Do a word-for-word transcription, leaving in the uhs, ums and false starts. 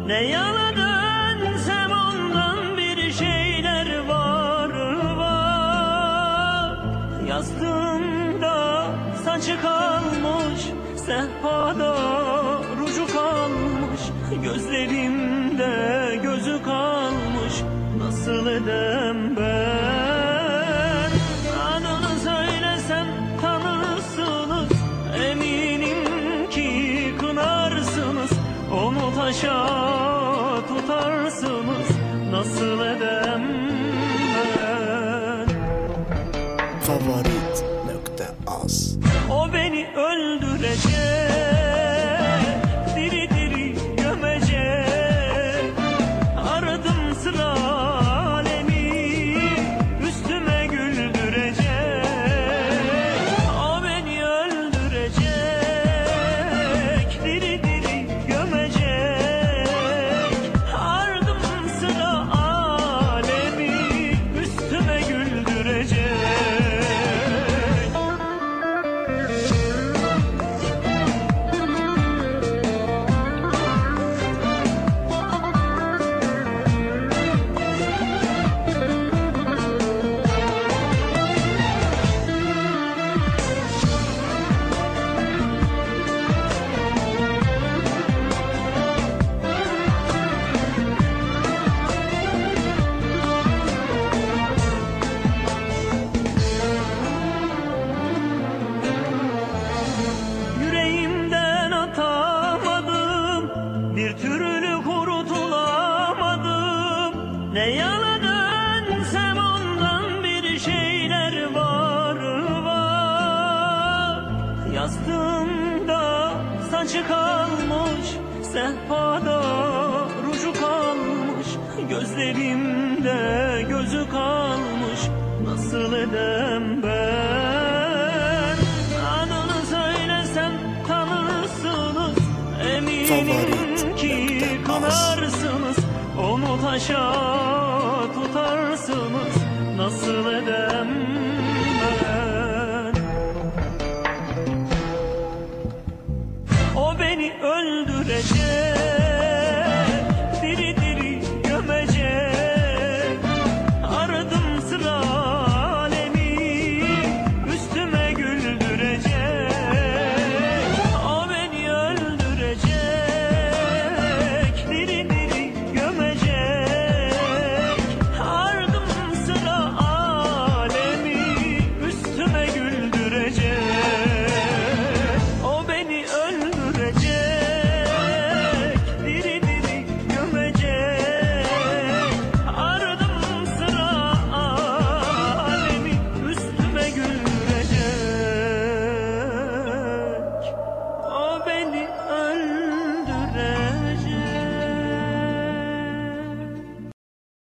Ne yana dönsem ondan bir şeyler var var. Yastığımda saçı kalmış, sehpada ruju kalmış, gözlerimde gözü kalmış. Nasıl edem ben? Adını söylesem tanırsınız, eminim ki kınarsınız. Onu taşa tutarsınız. Nasıl edem ben? Favorit nokta az. O beni öldürecek, diri diri gömecek. Aradım sıra alemi, üstüme güldürecek. O beni öldürecek, diri diri gömecek. Aradım sıra alemi, üstüme güldürecek. Bir türlü kurtulamadım. Ne yana dönsem ondan bir şeyler var var. Yastığımda saçı kalmış, sehpada ruju kalmış, gözlerimde gözü kalmış. Nasıl edem ben? Adını söylesem tanırsınız, eminim ki kınarsınız. Onu taşa tutarsınız. Nasıl edem